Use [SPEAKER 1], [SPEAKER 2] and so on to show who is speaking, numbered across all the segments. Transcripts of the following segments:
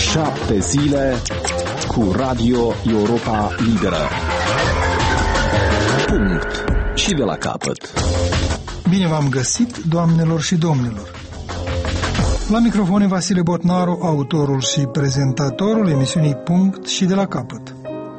[SPEAKER 1] 7 zile cu Radio Europa Liberă. Punct. Și de la capăt.
[SPEAKER 2] Bine v-am găsit, doamnelor și domnilor. La microfon e Vasile Botnaru, autorul și prezentatorul emisiunii Punct și de la capăt.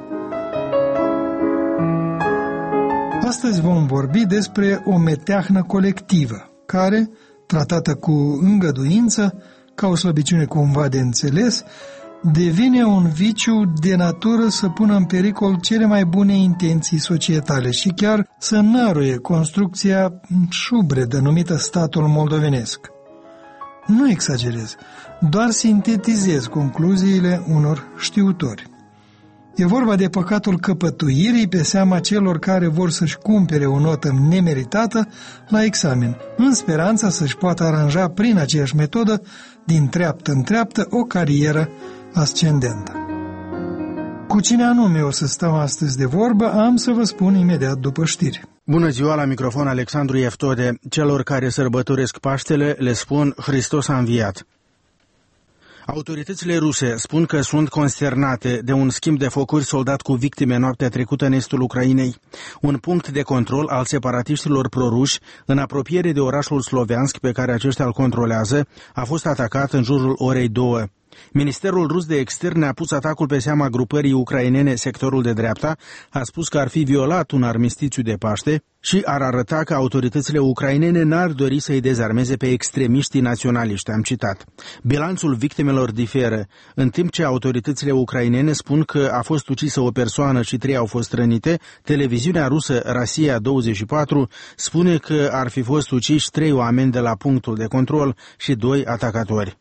[SPEAKER 2] Astăzi vom vorbi despre o meteahnă colectivă, care, tratată cu îngăduință, ca o slăbiciune cumva de înțeles, devine un viciu de natură să pună în pericol cele mai bune intenții societale și chiar să năruie construcția șubredă numită statul moldovenesc. Nu exagerez, doar sintetizez concluziile unor știutori. E vorba de păcatul căpătuirii pe seama celor care vor să-și cumpere o notă nemeritată la examen, în speranța să-și poată aranja prin aceeași metodă, din treaptă în treaptă, o carieră ascendentă. Cu cine anume o să stăm astăzi de vorbă, am să vă spun imediat după știri.
[SPEAKER 3] Bună ziua, la microfon Alexandru Eftode. Celor care sărbătoresc Paștele le spun Hristos a înviat. Autoritățile ruse spun că sunt consternate de un schimb de focuri soldat cu victime noaptea trecută în estul Ucrainei. Un punct de control al separatiștilor proruși, în apropiere de orașul Sloviansk pe care aceștia îl controlează, a fost atacat în jurul orei 2. Ministerul rus de externe a pus atacul pe seama grupării ucrainene Sectorul de Dreapta, a spus că ar fi violat un armistițiu de Paște și ar arăta că autoritățile ucrainene n-ar dori să-i dezarmeze pe extremiștii naționaliști, am citat. Bilanțul victimelor diferă. În timp ce autoritățile ucrainene spun că a fost ucisă o persoană și 3 au fost rănite, televiziunea rusă Rosia 24 spune că ar fi fost uciși 3 oameni de la punctul de control și 2 atacatori.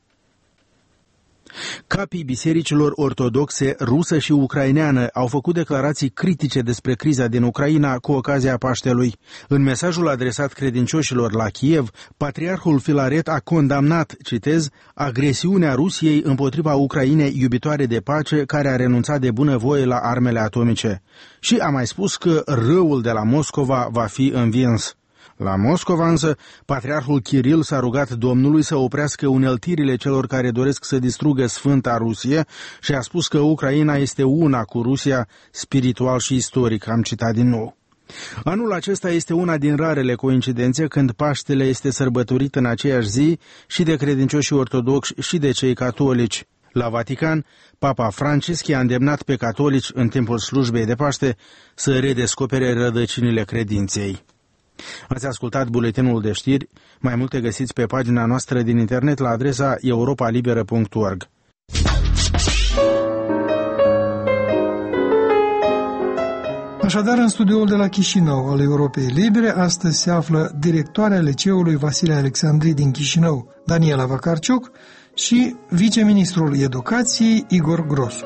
[SPEAKER 3] Capii bisericilor ortodoxe rusă și ucraineană au făcut declarații critice despre criza din Ucraina cu ocazia Paștelui. În mesajul adresat credincioșilor la Kiev, patriarhul Filaret a condamnat, citez, agresiunea Rusiei împotriva Ucrainei iubitoare de pace care a renunțat de bunăvoie la armele atomice. Și a mai spus că răul de la Moscova va fi învins. La Moscova însă, patriarhul Kiril s-a rugat Domnului să oprească uneltirile celor care doresc să distrugă Sfânta Rusie și a spus că Ucraina este una cu Rusia, spiritual și istoric, am citat din nou. Anul acesta este una din rarele coincidențe când Paștele este sărbătorit în aceeași zi și de credincioșii ortodoxi și de cei catolici. La Vatican, Papa Francisc i-a îndemnat pe catolici în timpul slujbei de Paște să redescopere rădăcinile credinței. Ați ascultat buletinul de știri, mai multe găsiți pe pagina noastră din internet la adresa europalibera.org.
[SPEAKER 2] Așadar, în studioul de la Chișinău al Europei Libere, astăzi se află directoarea liceului Vasile Alexandri din Chișinău, Daniela Vacarciuc, și viceministrul educației Igor Grosu.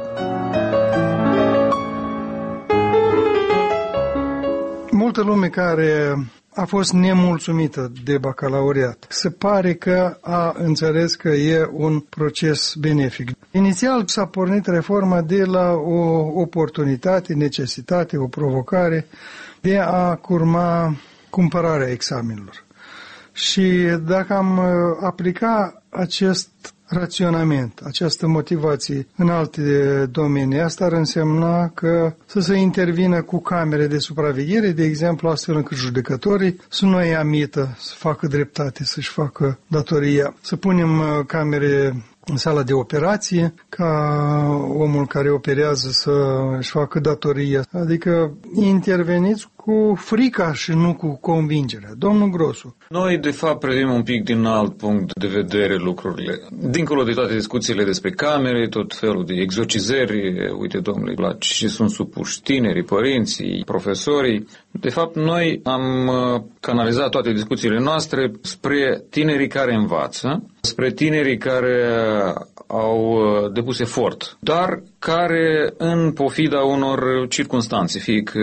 [SPEAKER 2] Multă lume care a fost nemulțumită de bacalaureat se pare că a înțeles că e un proces benefic. Inițial s-a pornit reforma de la o oportunitate, necesitate, o provocare de a curma cumpărarea examenelor. Și dacă am aplica acest raționament, această motivație în alte domenii, asta ar însemna că să se intervină cu camere de supraveghere, de exemplu, astfel încât judecătorii să nu ia mită, să facă dreptate, să-și facă datoria. Să punem camere în sala de operație, ca omul care operează să-și facă datoria. Adică interveniți cu frica și nu cu convingerea. Domnul Grosu.
[SPEAKER 4] Noi, de fapt, privim un pic din alt punct de vedere lucrurile. Dincolo de toate discuțiile despre camere, tot felul de exorcizări, uite, domnule, la ce sunt supuși tinerii, părinții, profesorii. De fapt, noi am canalizat toate discuțiile noastre spre tinerii care învață, spre tinerii care au depus efort, dar care, în pofida unor circunstanțe, fie că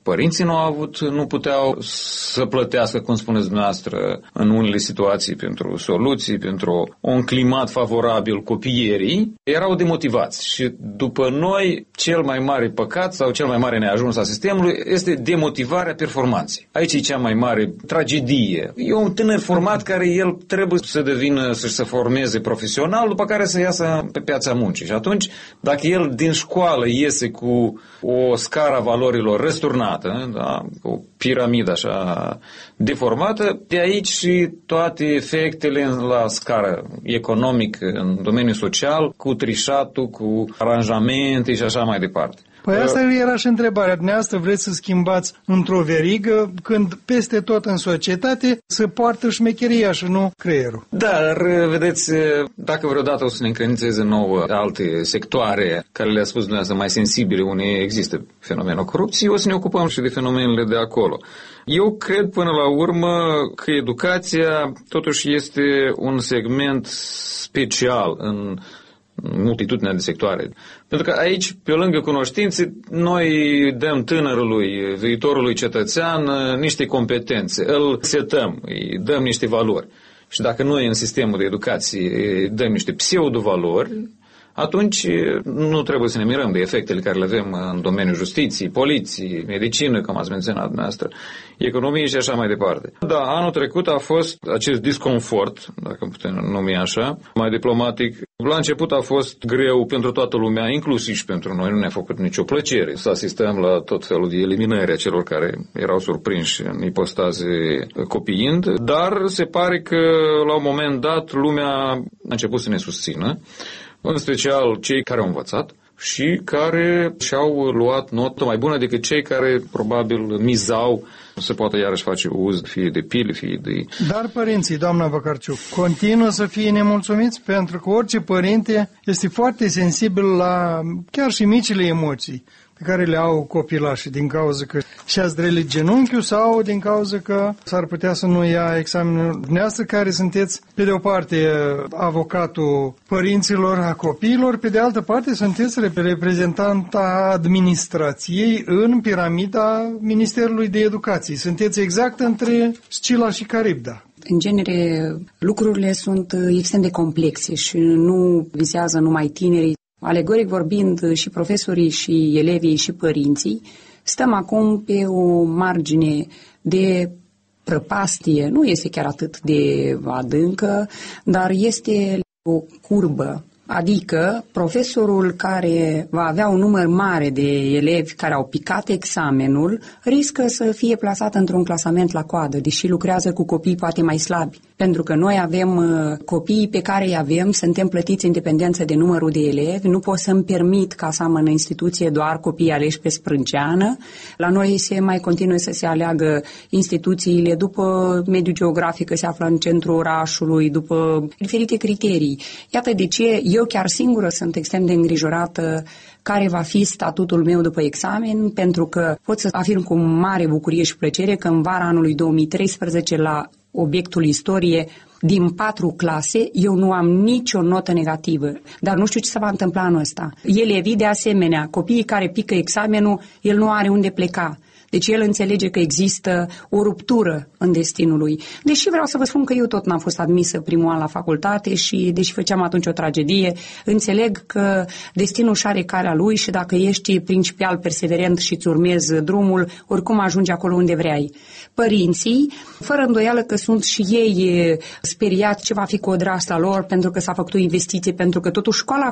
[SPEAKER 4] Părinții nu puteau să plătească, cum spuneți dumneavoastră, în unele situații pentru soluții, pentru un climat favorabil copierii, erau demotivați. Și după noi, cel mai mare păcat sau cel mai mare neajuns al sistemului este demotivarea performanței. Aici e cea mai mare tragedie. E un tânăr format care el trebuie să devină, să formeze profesional, după care să iasă pe piața muncii. Și atunci, dacă el din școală iese cu o scară a valorilor răsturnată, da, o piramidă așa deformată, de aici și toate efectele la scară economică, în domeniul social, cu trișatul, cu aranjamente și așa mai departe.
[SPEAKER 2] Păi asta era și întrebarea. Dumneavoastră vreți să schimbați într-o verigă când peste tot în societate se poartă șmecheria și nu creierul.
[SPEAKER 4] Da, dar vedeți, dacă vreodată o să ne încredințeze nouă alte sectoare care le-a spus dumneavoastră mai sensibile unde există fenomenul corupției, o să ne ocupăm și de fenomenele de acolo. Eu cred până la urmă că educația totuși este un segment special în multitudinea de sectoare. Pentru că aici, pe lângă cunoștințe, noi dăm tânărului, viitorului cetățean, niște competențe, îl setăm, îi dăm niște valori. Și dacă noi în sistemul de educație îi dăm niște pseudo-valori, atunci nu trebuie să ne mirăm de efectele care le avem în domeniul justiției, poliției, medicină, cum ați menționat dumneavoastră, economie și așa mai departe. Da, anul trecut a fost acest disconfort, dacă putem numi așa, mai diplomatic. La început a fost greu pentru toată lumea, inclusiv și pentru noi, nu ne-a făcut nicio plăcere să asistăm la tot felul de eliminări a celor care erau surprinși în ipostaze copiind, dar se pare că la un moment dat lumea a început să ne susțină, în special cei care au învățat și care și-au luat notă mai bună decât cei care probabil mizau să poată iarăși face uz fie de pile, fie de...
[SPEAKER 2] Dar părinții, doamna Vacarciuc, continuă să fie nemulțumiți pentru că orice părinte este foarte sensibil la chiar și micile emoții pe care le au copilașii din cauza că și-a zdrelit genunchiul sau din cauza că s-ar putea să nu ia examenul. Dumneavoastră care sunteți, pe de o parte, avocatul părinților, a copiilor, pe de altă parte sunteți reprezentanta administrației în piramida Ministerului de Educație. Sunteți exact între Scila și Caribda.
[SPEAKER 5] În genere, lucrurile sunt extrem de complexe și nu vizează numai tinerii. Alegoric vorbind, și profesorii, și elevii, și părinții, stăm acum pe o margine de prăpastie, nu este chiar atât de adâncă, dar este o curbă. Adică profesorul care va avea un număr mare de elevi care au picat examenul riscă să fie plasat într-un clasament la coadă, deși lucrează cu copii poate mai slabi. Pentru că noi avem copiii pe care îi avem, suntem plătiți în dependență de numărul de elevi, nu pot să-mi permit ca să am în instituție doar copii aleși pe sprânceană. La noi se mai continuă să se aleagă instituțiile după mediul geografic, că se află în centrul orașului, după diferite criterii. Iată de ce eu chiar singură sunt extrem de îngrijorată care va fi statutul meu după examen, pentru că pot să afirm cu mare bucurie și plăcere că în vara anului 2013 la obiectul istorie, din 4 clase, eu nu am nicio notă negativă. Dar nu știu ce se va întâmpla anul ăsta. Elevii, de asemenea, copiii care pică examenul, el nu are unde pleca. Deci el înțelege că există o ruptură în destinul lui. Deși vreau să vă spun că eu tot n-am fost admisă primul an la facultate și, deși făceam atunci o tragedie, înțeleg că destinul și are calea lui și dacă ești principial perseverent și îți urmezi drumul, oricum ajungi acolo unde vrei. Părinții, fără îndoială că sunt și ei speriați ce va fi cu odrasla lor pentru că s-a făcut o investiție, pentru că totuși școala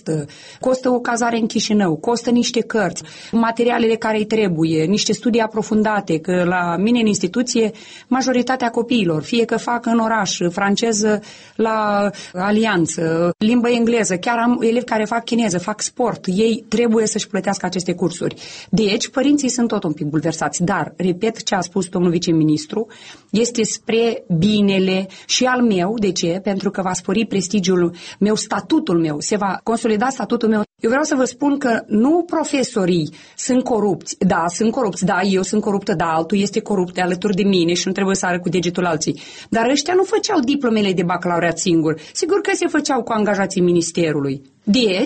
[SPEAKER 5] costă o cazare în Chișinău, costă niște cărți, materialele care îi trebuie, niște studii aprofundate, că la mine în instituție majoritatea copiilor, fie că fac în oraș franceză la Alianță, limbă engleză, chiar am elevi care fac chineză, fac sport, ei trebuie să-și plătească aceste cursuri. Deci, părinții sunt tot un pic bulversați, dar, repet ce a spus domnul viceministru, este spre binele și al meu. De ce? Pentru că va spori prestigiul meu, statutul meu, se va consolida statutul meu. Eu vreau să vă spun că nu profesorii sunt corupți. Da, sunt corupți. Da, eu sunt coruptă, da, altul este corupt alături de mine și nu trebuie să arăt cu degetul alții. Dar ăștia nu făceau diplomele de bacalaureat singur. Sigur că se făceau cu angajații ministerului. Deci,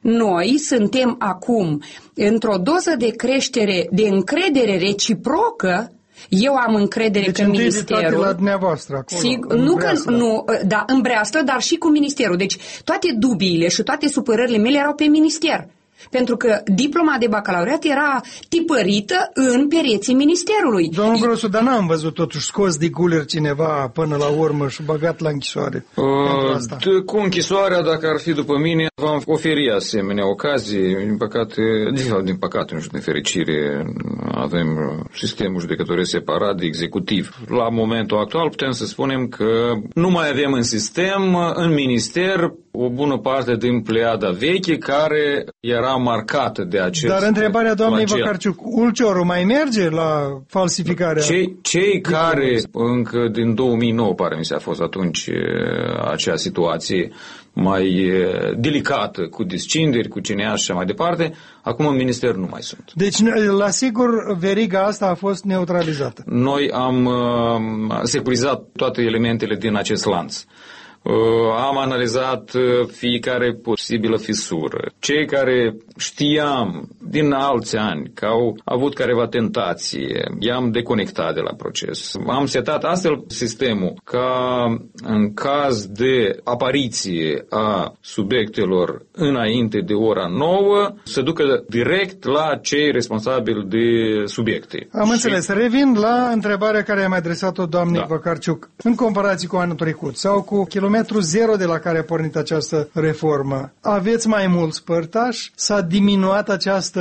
[SPEAKER 5] noi suntem acum într-o doză de creștere, de încredere reciprocă. Eu am încredere că ministerul...
[SPEAKER 2] la dumneavoastră acolo,
[SPEAKER 5] în Breaslă, dar și cu ministerul. Deci toate dubiile și toate supărările mele erau pe minister. Pentru că diploma de bacalaureat era tipărită în pereții ministerului.
[SPEAKER 2] Domnul Grosu, dar n-am văzut totuși scos de guler cineva până la urmă și băgat la închisoare pentru asta.
[SPEAKER 4] Cu închisoarea, dacă ar fi după mine, v-am oferi asemenea ocazii. Din păcate, nu știu, de fericire, avem sistemul judecătoresc separat de executiv. La momentul actual putem să spunem că nu mai avem în sistem, în minister, o bună parte din pleiada veche care era marcată de acest...
[SPEAKER 2] Dar întrebarea doamnei Vacarciuc, Ulcioru mai merge la falsificarea?
[SPEAKER 4] Cei care, încă din 2009, pare mi se a fost atunci acea situație mai delicată, cu descinderi, cu CNA și așa mai departe, acum în minister nu mai sunt.
[SPEAKER 2] Deci, la sigur, veriga asta a fost neutralizată.
[SPEAKER 4] Noi am securizat toate elementele din acest lanț. Am analizat fiecare posibilă fisură. Cei care știam din alți ani că au avut careva tentație, i-am deconectat de la proces. Am setat astfel sistemul ca în caz de apariție a subiectelor înainte de ora 9 să ducă direct la cei responsabili de subiecte.
[SPEAKER 2] Am înțeles. Revin la întrebarea care am adresat-o doamnei Vacarciuc. În comparație cu anul trecut sau cu kilometru zero de la care a pornit această reformă, aveți mai mulți părtași? S-a diminuat această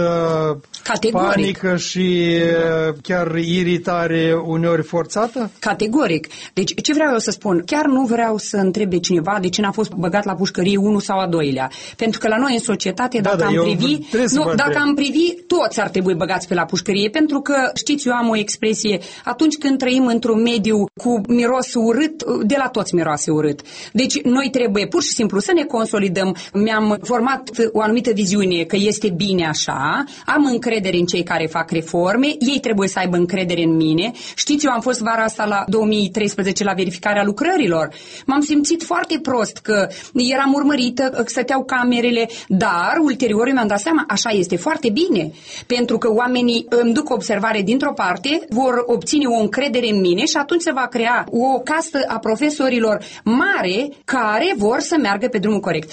[SPEAKER 2] panică și chiar iritare uneori forțată?
[SPEAKER 5] Categoric. Deci ce vreau eu să spun? Chiar nu vreau să întrebe cineva de cine a fost băgat la pușcărie unul sau a doilea. Pentru că la noi în societate, dacă am privi, toți ar trebui băgați pe la pușcărie. Pentru că, știți, eu am o expresie, atunci când trăim într-un mediu cu miros urât, de la toți miroase urât. Deci noi trebuie pur și simplu să ne consolidăm. Mi-am format o anumită viziune că este bine așa, am încredere în cei care fac reforme, ei trebuie să aibă încredere în mine. Știți, eu am fost vara asta la 2013 la verificarea lucrărilor. M-am simțit foarte prost că eram urmărită, că stăteau camerele, dar ulterior mi-am dat seama, așa este foarte bine, pentru că oamenii îmi duc observare dintr-o parte, vor obține o încredere în mine și atunci se va crea o castă a profesorilor mare care vor să meargă pe drumul corect.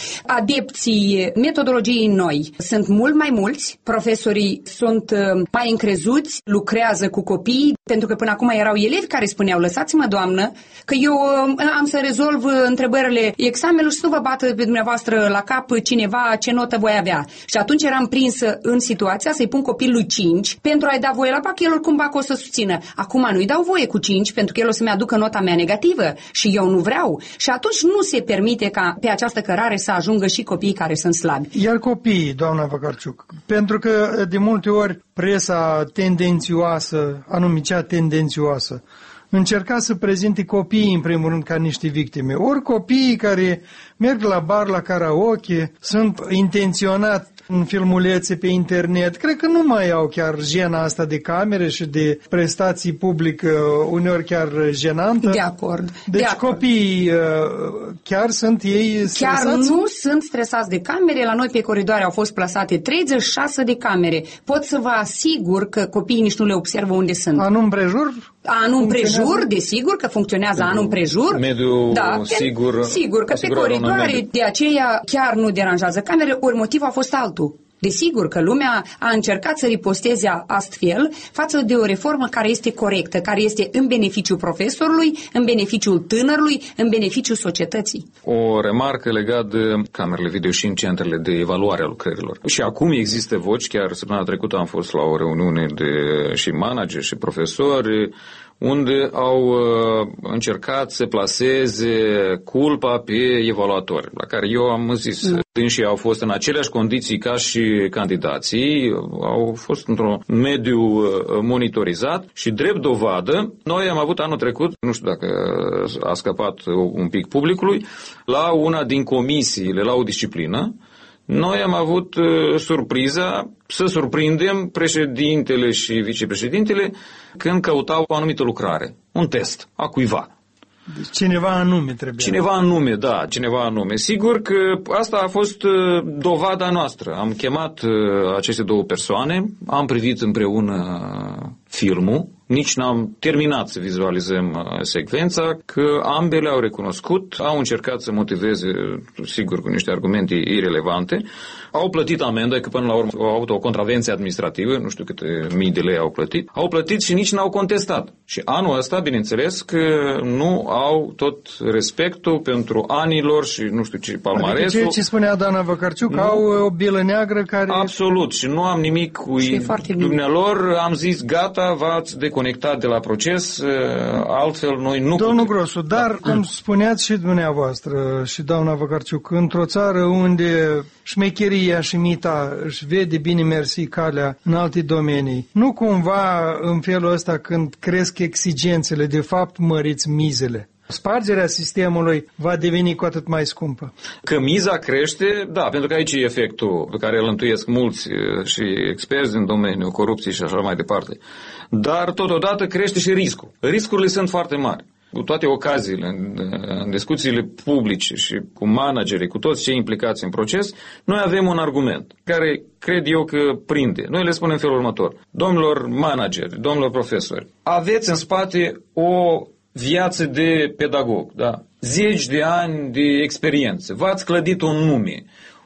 [SPEAKER 5] Adepții metodologiei noi sunt mult mai mulți, profesorii sunt mai încrezuți, lucrează cu copii, pentru că până acum erau elevi care spuneau, lăsați-mă, doamnă, că eu am să rezolv întrebările examenului și să nu vă bată pe dumneavoastră la cap cineva ce notă voi avea. Și atunci eram prinsă în situația să-i pun copilului 5 pentru a-i da voie la bac, el oricum bac o să susțină. Acum nu-i dau voie cu 5 pentru că el o să-mi aducă nota mea negativă și eu nu vreau. Și atunci nu se permite ca pe această cărare să ajungă și copiii care sunt slabi.
[SPEAKER 2] Iar copiii, doamna Vacarciuc, pentru că de multe ori presa tendențioasă, anume cea tendențioasă, încerca să prezinte copiii în primul rând ca niște victime. Ori copiii care merg la bar, la karaoke, sunt intenționat în filmulețe pe internet, cred că nu mai au chiar jena asta de camere și de prestații public uneori chiar jenantă.
[SPEAKER 5] De acord.
[SPEAKER 2] Deci copiii chiar sunt ei stresați?
[SPEAKER 5] Chiar nu sunt stresați de camere. La noi pe coridoare au fost plasate 36 de camere. Pot să vă asigur că copiii nici nu le observă unde sunt.
[SPEAKER 2] Anul împrejur?
[SPEAKER 5] Anul împrejur, desigur că funcționează anul împrejur.
[SPEAKER 4] Mediul sigur.
[SPEAKER 5] Sigur că pe coridoare, de aceea chiar nu deranjează camere, ori motivul a fost altul. Desigur că lumea a încercat să riposteze astfel față de o reformă care este corectă, care este în beneficiul profesorului, în beneficiul tânărului, în beneficiul societății.
[SPEAKER 4] O remarcă legată de camerele video și în centrele de evaluare a lucrărilor. Și acum există voci, chiar săptămâna trecută am fost la o reuniune de și manageri și profesori, unde au încercat să plaseze culpa pe evaluatori, la care eu am zis, dânsii au fost în aceleași condiții ca și candidații, au fost într-un mediu monitorizat și drept dovadă, noi am avut anul trecut, nu știu dacă a scăpat un pic publicului, la una din comisiile, la o disciplină, noi am avut surpriza să surprindem președintele și vicepreședintele când căutau o anumită lucrare, un test a cuiva.
[SPEAKER 2] Deci cineva anume trebuie.
[SPEAKER 4] Cineva anume, da, cineva anume. Sigur că asta a fost dovada noastră. Am chemat aceste două persoane, am privit împreună filmul, nici n-am terminat să vizualizăm secvența, că ambele au recunoscut, au încercat să motiveze, sigur, cu niște argumente irelevante, au plătit amendă, că până la urmă au avut o contravenție administrativă, nu știu câte mii de lei au plătit și nici n-au contestat. Și anul ăsta, bineînțeles, că nu au tot respectul pentru anilor și nu știu ce palmaresul.
[SPEAKER 2] Adică ceea ce spunea Dana Văcărciuc, au o bilă neagră care...
[SPEAKER 4] Absolut, și nu am nimic cu dumnealor, am zis gata, v-ați deconectat de la proces, altfel noi nu
[SPEAKER 2] Domnul Grosu, dar cum spuneați și dumneavoastră și doamna Văcărciuc, într-o țară unde șmecheria și mita își vede bine mersi calea în alte domenii, nu cumva în felul ăsta când cresc exigențele, de fapt măriți mizele? Spargerea sistemului va deveni cu atât mai scumpă.
[SPEAKER 4] Că miza crește, da, pentru că aici e efectul pe care îl întuiesc mulți și experți din domeniul corupției și așa mai departe. Dar totodată crește și riscul. Riscurile sunt foarte mari. Cu toate ocaziile, în discuțiile publice și cu managerii, cu toți cei implicați în proces, noi avem un argument care cred eu că prinde. Noi le spunem în felul următor. Domnilor manageri, domnilor profesori, aveți în spate o viață de pedagog, da? 10 de ani de experiență, v-ați clădit un nume,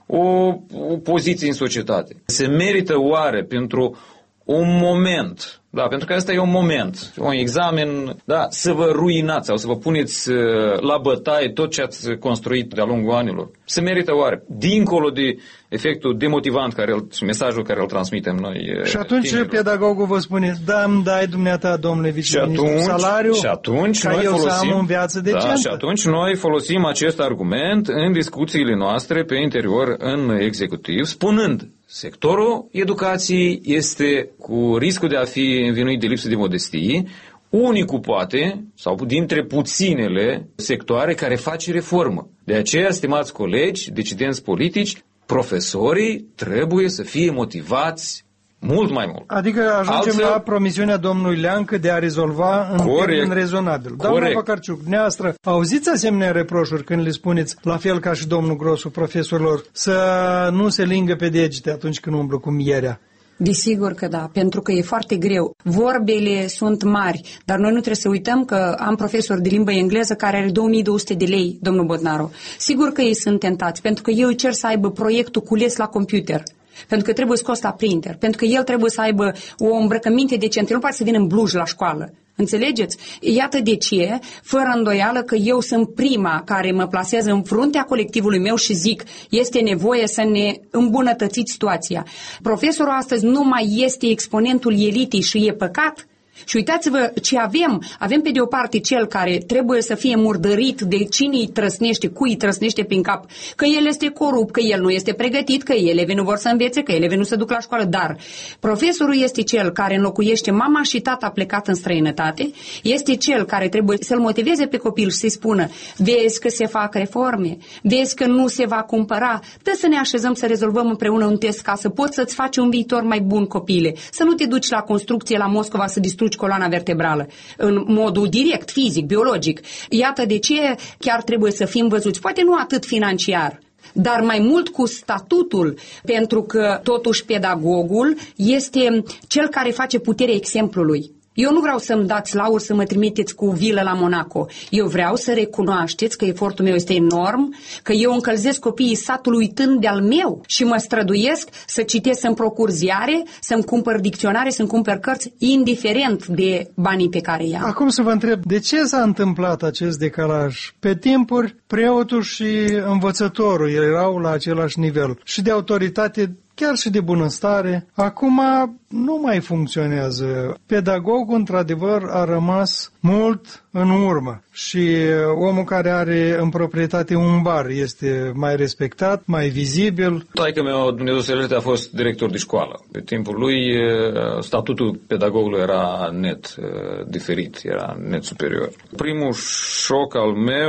[SPEAKER 4] o poziție în societate. Se merită oare pentru un moment, da, pentru că asta e un moment, un examen, da, să vă ruinați sau să vă puneți la bătaie tot ce ați construit de-a lungul anilor? Se merită oare? Dincolo de efectul demotivant și mesajul care îl transmitem noi.
[SPEAKER 2] Și atunci pedagogul vă spune, da, îmi dai dumneata, domnule viceministru, salariu,
[SPEAKER 4] și atunci
[SPEAKER 2] ca
[SPEAKER 4] noi
[SPEAKER 2] eu
[SPEAKER 4] folosim,
[SPEAKER 2] să am în viață decentă.
[SPEAKER 4] Da, și atunci noi folosim acest argument în discuțiile noastre pe interior, în executiv, spunând, sectorul educației este cu riscul de a fi învinuit de lipsă de modestie, unicul poate, sau dintre puținele sectoare care face reformă. De aceea, stimați colegi, decidenți politici, profesorii trebuie să fie motivați mult mai mult.
[SPEAKER 2] Adică ajungem la promisiunea domnului Leancă de a rezolva în termen rezonabil. Doamna Văcărciuc, dumneavoastră, auziți asemenea reproșuri când le spuneți, la fel ca și domnul Grosu, profesorilor, să nu se lingă pe degete atunci când umblă cu mierea?
[SPEAKER 5] Desigur că da, pentru că e foarte greu. Vorbele sunt mari, dar noi nu trebuie să uităm că am profesor de limbă engleză care are 2200 de lei, domnul Bodnaru. Sigur că ei sunt tentați, pentru că eu îi cer să aibă proiectul cules la computer. Pentru că trebuie scos la printer, pentru că el trebuie să aibă o îmbrăcăminte decentă, nu poate să vină în bluj la școală. Înțelegeți? Iată de ce, fără îndoială că eu sunt prima care mă plasez în fruntea colectivului meu și zic, este nevoie să ne îmbunătățiți situația. Profesorul astăzi nu mai este exponentul elitei și e păcat. Și uitați-vă ce avem. Avem pe de o parte cel care trebuie să fie murdărit de cine îi trăsnește, cui îi trăsnește prin cap, că el este corupt, că el nu este pregătit, că elevii nu vor să învețe, că elevii nu se duc la școală. Dar profesorul este cel care înlocuiește mama și tata plecat în străinătate, este cel care trebuie să-l motiveze pe copil și să-i spună, vezi că se fac reforme, vezi că nu se va cumpăra, dă să ne așezăm să rezolvăm împreună un test ca să poți să-ți faci un viitor mai bun, copile. Să nu te duci la construcție la Moscova să distrugi coloana vertebrală, în modul direct, fizic, biologic. Iată de ce chiar trebuie să fim văzuți, poate nu atât financiar, dar mai mult cu statutul, pentru că totuși pedagogul este cel care face puterea exemplului. Eu nu vreau să-mi dați lauri să mă trimiteți cu vilă la Monaco. Eu vreau să recunoașteți că efortul meu este enorm, că eu încălzesc copiii satului uitând de-al meu și mă străduiesc să citesc, să-mi procur ziare, să-mi cumpăr dicționare, să-mi cumpăr cărți, indiferent de banii pe care i-am.
[SPEAKER 2] Acum să vă întreb, de ce s-a întâmplat acest decalaj? Pe timpuri, preotul și învățătorul erau la același nivel și de autoritate, chiar și de bunăstare. Acum nu mai funcționează. Pedagogul, într-adevăr, a rămas mult în urmă și omul care are în proprietate un bar este mai respectat, mai vizibil.
[SPEAKER 4] Taică meu, Dumnezeu să ierte, a fost director de școală. Pe timpul lui, statutul pedagogului era net diferit, era net superior. Primul șoc al meu,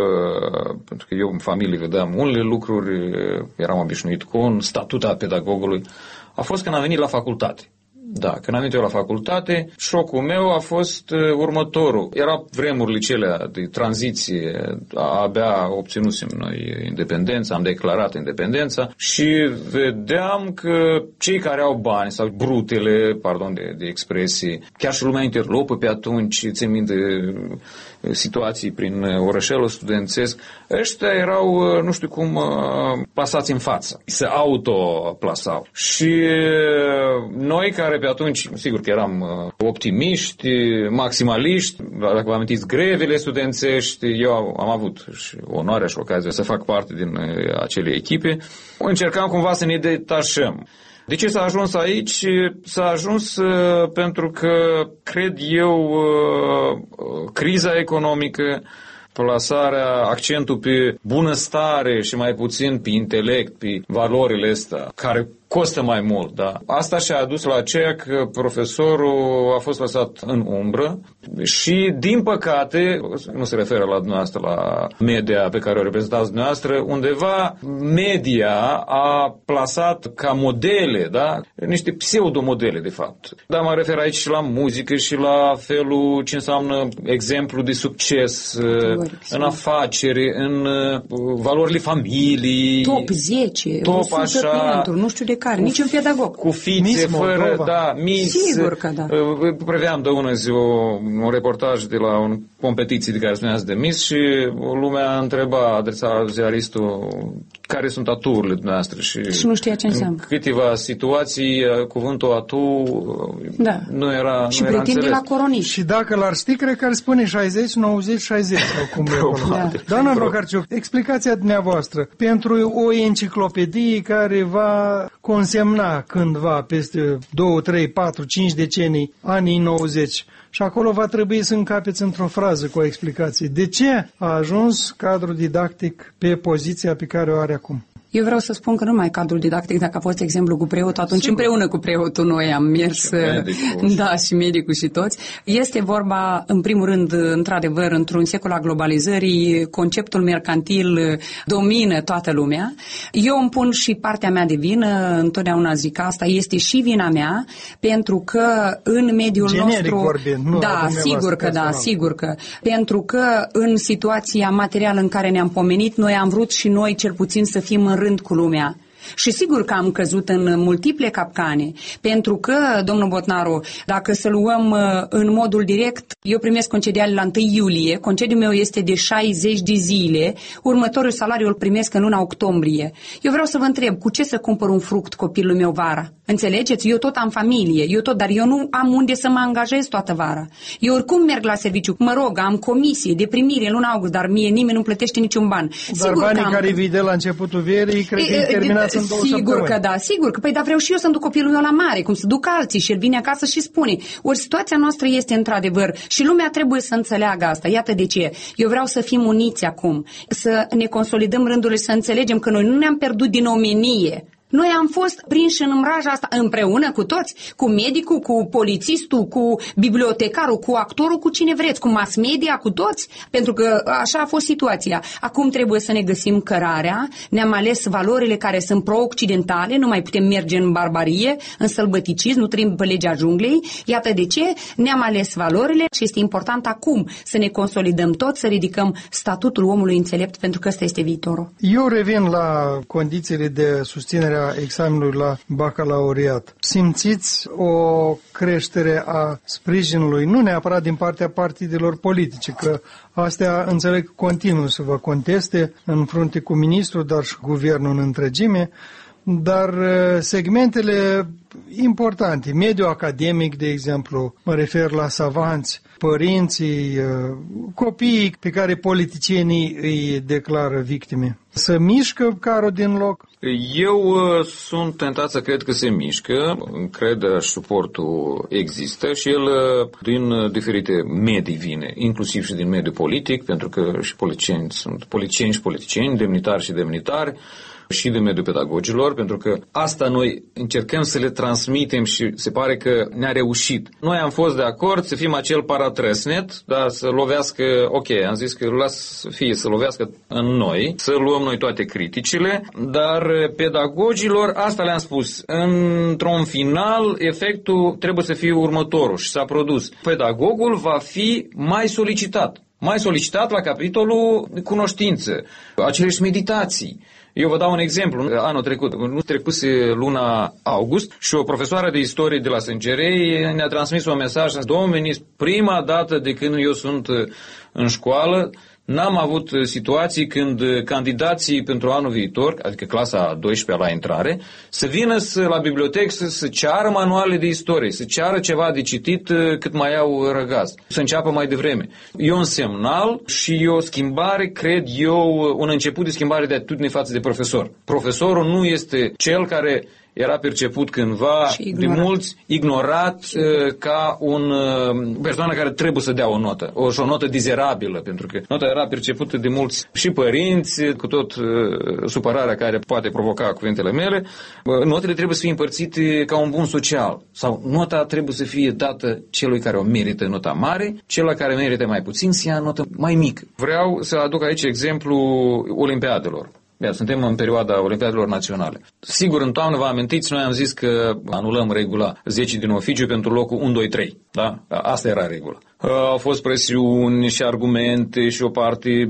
[SPEAKER 4] pentru că eu în familie vedeam unele lucruri, eram obișnuit cu un statut al pedagogului, a fost când am venit la facultate. Da, când am venit eu la facultate, șocul meu a fost următorul. Era vremurile celea de tranziție, abia obținusem noi independența, am declarat independența și vedeam că cei care au bani sau brutele, pardon de expresii, chiar și lumea interlopă pe atunci, țin minte situații prin orășelul studențesc, ăștia erau, nu știu cum, plasați în față, se autoplasau. Și noi care pe atunci, sigur că eram optimiști, maximaliști, dacă vă amintiți grevele studențești, eu am avut și onoarea și ocazia să fac parte din acele echipe, încercam cumva să ne detașăm. De ce s-a ajuns aici? S-a ajuns pentru că, cred eu, criza economică, plasarea, accentul pe bunăstare și mai puțin pe intelect, pe valorile astea, care costă mai mult, da. Asta și-a adus la aceea că profesorul a fost lăsat în umbră și, din păcate, nu se referă la dumneavoastră, la media pe care o reprezentați dumneavoastră, undeva media a plasat ca modele, da, niște pseudomodele, de fapt. Dar mă refer aici și la muzică și la felul ce înseamnă exemplu de succes în afaceri, în valorile familiei.
[SPEAKER 5] Top 10, top 100
[SPEAKER 4] așa,
[SPEAKER 5] pentru, nu știu de care, niciun pedagog.
[SPEAKER 4] Cu fițe, fără, da,
[SPEAKER 5] Sigur că da.
[SPEAKER 4] Preveam de ună zi un reportaj de la o competiție de care spuneați de Miss și lumea adresa ziaristul care sunt aturile dumneavoastră și
[SPEAKER 5] nu știa ce înseamnă.
[SPEAKER 4] În câteva situații cuvântul atu nu era
[SPEAKER 5] și pretinde la coroniș.
[SPEAKER 2] Și dacă l-ar ști, cred că ar spune 60, 90, 60 sau cum e acolo. Doamna Procarciuc, explicația dumneavoastră pentru o enciclopedie care va consemna cândva peste 2, 3, 4, 5 decenii, anii 90, și acolo va trebui să încapeți într-o frază cu o explicație. De ce a ajuns cadrul didactic pe poziția pe care o are acum?
[SPEAKER 5] Eu vreau să spun că nu numai cadrul didactic, dacă a fost exemplu cu preotul, atunci împreună cu preotul noi am mers, și medicul și toți. Este vorba, în primul rând, într-adevăr, într-un secol al globalizării, conceptul mercantil domină toată lumea. Eu îmi pun și partea mea de vină, întotdeauna zic asta, este și vina mea, pentru că în mediul nostru...
[SPEAKER 2] vorbind, nu
[SPEAKER 5] sigur că. Pentru că în situația materială în care ne-am pomenit, noi am vrut și noi cel puțin să fim în rând cu lumea. Și sigur că am căzut în multiple capcane, pentru că, domnul Botnaru, dacă să luăm în modul direct, eu primesc concediale la 1 iulie, concediul meu este de 60 de zile, următorul salariu îl primesc în luna octombrie. Eu vreau să vă întreb, cu ce să cumpăr un fruct copilul meu vara? Înțelegeți? Eu tot am familie, dar eu nu am unde să mă angajez toată vara. Eu oricum merg la serviciu, mă rog, am comisie de primire în luna august, dar mie nimeni nu plătește niciun ban.
[SPEAKER 2] Dar sigur banii care vii de la începutul verii, cred că terminați în 2 săptămâni.
[SPEAKER 5] Sigur că da, sigur că, dar vreau și eu să-mi duc copilul meu la mare, cum să duc alții și el vine acasă și spune. Ori situația noastră este într-adevăr și lumea trebuie să înțeleagă asta. Iată de ce. Eu vreau să fim uniți acum, să ne consolidăm rândurile, să înțelegem că noi nu ne-am pierdut din omenie. Noi am fost prinși în mraja asta împreună cu toți, cu medicul, cu polițistul, cu bibliotecarul, cu actorul, cu cine vreți, cu mass media, cu toți, pentru că așa a fost situația. Acum trebuie să ne găsim cărarea, ne-am ales valorile care sunt pro-occidentale, nu mai putem merge în barbarie, în sălbăticism, nu trăim pe legea junglei. Iată de ce ne-am ales valorile și este important acum să ne consolidăm tot, să ridicăm statutul omului înțelept, pentru că ăsta este viitorul.
[SPEAKER 2] Eu revin la condițiile de susținere examenului la bacalaureat. Simțiți o creștere a sprijinului, nu neapărat din partea partidelor politice, că astea înțeleg continuu să vă conteste în frunte cu ministrul, dar și guvernul în întregime, dar segmentele importante, mediul academic, de exemplu, mă refer la savanți, părinții, copiii pe care politicienii îi declară victime. Se mișcă carul din loc?
[SPEAKER 4] Eu sunt tentat să cred că se mișcă, încrederea și suportul există și el din diferite medii vine, inclusiv și din mediul politic, pentru că și politicieni sunt politicieni și politicieni, demnitari și demnitari, și de mediul pedagogilor, pentru că asta noi încercăm să le transmitem și se pare că ne-a reușit. Noi am fost de acord să fim acel paratrăsnet, dar să lovească, am zis că las să fie, să lovească în noi, să luăm luăm noi toate criticile, dar pedagogilor, asta le-am spus, într-un final, efectul trebuie să fie următorul și s-a produs. Pedagogul va fi mai solicitat la capitolul cunoștință, aceleși meditații. Eu vă dau un exemplu. Anul trecut, nu trecuse luna august și o profesoară de istorie de la Sângerei ne-a transmis un mesaj. Domnul ministru, prima dată de când eu sunt în școală, n-am avut situații când candidații pentru anul viitor, adică clasa 12-a la intrare, să vină la bibliotecă să ceară manuale de istorie, să ceară ceva de citit cât mai au răgaz, să înceapă mai devreme. E un semnal și e o schimbare, cred eu, un început de schimbare de atitudine față de profesor. Profesorul nu este cel care era perceput cândva de mulți ignorat ca un persoană care trebuie să dea o notă, și o notă dizerabilă, pentru că nota era percepută de mulți și părinți, cu tot supărarea care poate provoca cuvintele mele. Notele trebuie să fie împărțite ca un bun social, sau nota trebuie să fie dată celui care o merită nota mare, celui care merită mai puțin să ia notă mai mică. Vreau să aduc aici exemplu olimpiadelor. Suntem în perioada Olimpiadelor Naționale. Sigur, în toamnă, vă amintiți, noi am zis că anulăm regula 10 din oficiu pentru locul 1, 2, 3. Da? Asta era regula. Au fost presiuni și argumente și o parte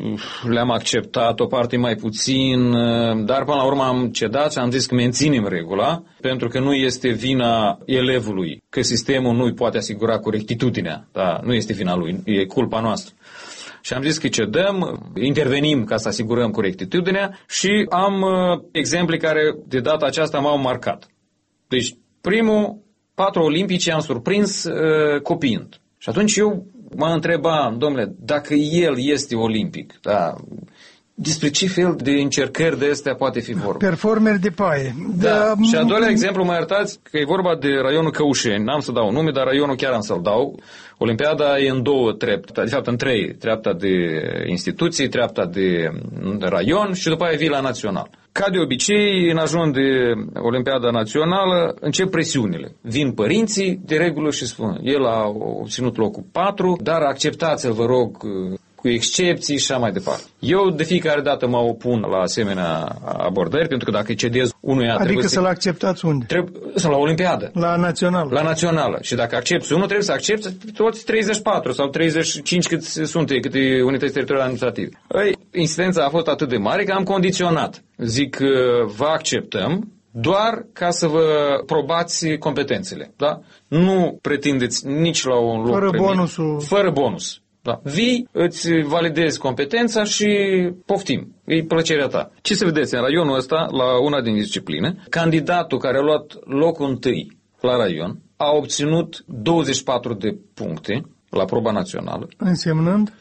[SPEAKER 4] le-am acceptat, o parte mai puțin, dar până la urmă am cedat și am zis că menținem regula, pentru că nu este vina elevului, că sistemul nu îi poate asigura corectitudinea. Da? Nu este vina lui, e culpa noastră. Și am zis că cedăm, intervenim ca să asigurăm corectitudinea și am exemple care de data aceasta m-au marcat. Deci, primul, 4 olimpici am surprins copiind. Și atunci eu mă întrebam, domnule, dacă el este olimpic, da, despre ce fel de încercări de astea poate fi vorba?
[SPEAKER 2] Performer de paie.
[SPEAKER 4] Da. Și a doilea exemplu, mă iertați, că e vorba de raionul Căușeni. N-am să dau nume, dar raionul chiar am să-l dau. Olimpiada e în 2 trepte, de fapt în 3. Treapta de instituții, treapta de raion și după aia vii la național. Ca de obicei, în ajun de Olimpiada Națională, încep presiunile. Vin părinții, de regulă, și spun, el a obținut locul 4, dar acceptați-l, vă rog, cu excepții și așa mai departe. Eu de fiecare dată mă opun la asemenea abordări, pentru că dacă cedez unuia...
[SPEAKER 2] Adică să-l acceptați unde?
[SPEAKER 4] La Olimpiadă.
[SPEAKER 2] La națională. La
[SPEAKER 4] națională. Și dacă accepți unul, trebuie să accepți toți 34 sau 35 cât sunt, câte unități teritoriale administrative. Incidența a fost atât de mare că am condiționat. Zic, vă acceptăm doar ca să vă probați competențele. Da? Nu pretindeți nici la un loc
[SPEAKER 2] fără bonusul.
[SPEAKER 4] Fără bonus. Da. Vii, îți validezi competența și poftim. E plăcerea ta. Ce să vedeți, în raionul ăsta, la una din discipline, candidatul care a luat locul 1 la raion a obținut 24 de puncte la proba națională.
[SPEAKER 2] Însemnând?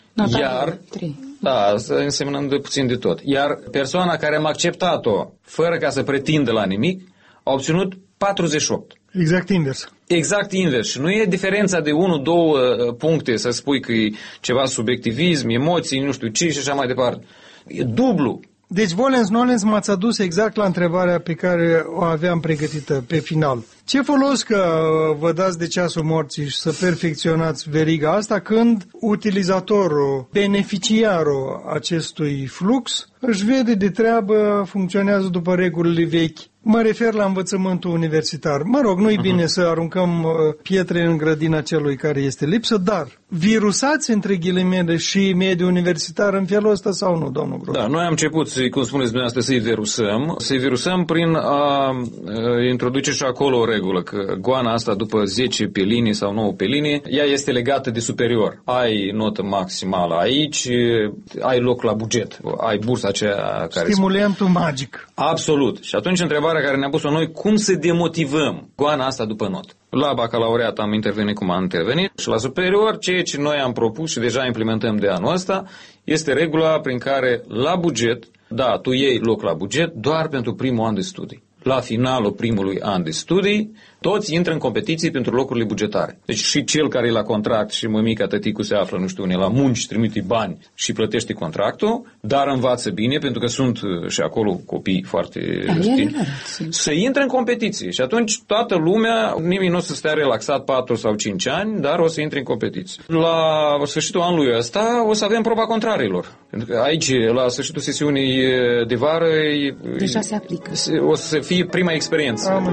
[SPEAKER 4] Însemnând puțin de tot. Iar persoana care am acceptat-o, fără ca să pretindă la nimic, a obținut 48.
[SPEAKER 2] Exact invers.
[SPEAKER 4] Exact invers. Și nu e diferența de 1-2 puncte să spui că e ceva subiectivism, emoții, nu știu ce și așa mai departe. E dublu.
[SPEAKER 2] Deci, volens-nolens, m-ați adus exact la întrebarea pe care o aveam pregătită pe final. Ce folos că vă dați de ceasul morții și să perfecționați veriga asta când utilizatorul, beneficiarul acestui flux își vede de treabă, funcționează după regulile vechi? Mă refer la învățământul universitar. Mă rog, nu-i bine să aruncăm pietre în grădina celui care este lipsă, dar virusați, între ghilimele, și mediul universitar în felul ăsta sau nu, domnul Groș?
[SPEAKER 4] Da, noi am început, cum spuneți dumneavoastră, să-i virusăm prin a introduce și acolo o regulă, că goana asta după 10 pe linie sau 9 pe linie, ea este legată de superior. Ai notă maximală aici, ai loc la buget, ai bursa aceea care...
[SPEAKER 2] Stimulentul magic.
[SPEAKER 4] Absolut. Și atunci întrebarea care ne-a pus-o noi, cum să demotivăm goana asta după not? La bacalaureat am intervenit cum am intervenit și la superior, ceea ce noi am propus și deja implementăm de anul ăsta, este regula prin care la buget, da, tu iei loc la buget doar pentru primul an de studii. La finalul primului an de studii, Toți intră în competiții pentru locurile bugetare. Deci și cel care e la contract și mămica, tăticu se află, nu știu unde, la munci, trimite bani și plătește contractul, dar învață bine, pentru că sunt și acolo copii foarte știni, să intre în competiție. Și atunci toată lumea, nimeni nu o să stea relaxat 4 sau 5 ani, dar o să intre în competiție. La sfârșitul anului ăsta o să avem proba contrarilor. Pentru că aici, la sfârșitul sesiunii de vară,
[SPEAKER 5] deja se aplică.
[SPEAKER 4] O să fie prima experiență.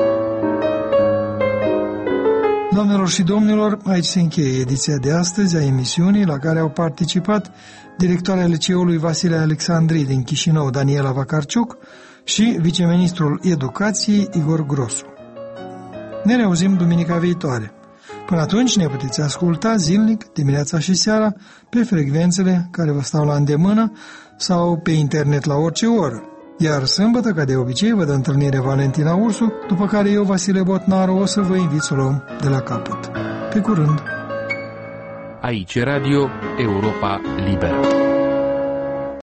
[SPEAKER 2] Doamnelor și domnilor, aici se încheie ediția de astăzi a emisiunii la care au participat directoarea Liceului Vasile Alexandri din Chișinău, Daniela Vacarciuc, și viceministrul Educației, Igor Grosu. Ne reauzim duminica viitoare. Până atunci ne puteți asculta zilnic, dimineața și seara, pe frecvențele care vă stau la îndemână sau pe internet la orice oră. Iar sâmbătă, ca de obicei, vă dă întâlnire Valentina Ursu, după care eu, Vasile Botnaru, o să vă invit să luăm de la capăt. Pe curând!
[SPEAKER 6] Aici Radio Europa Liberă.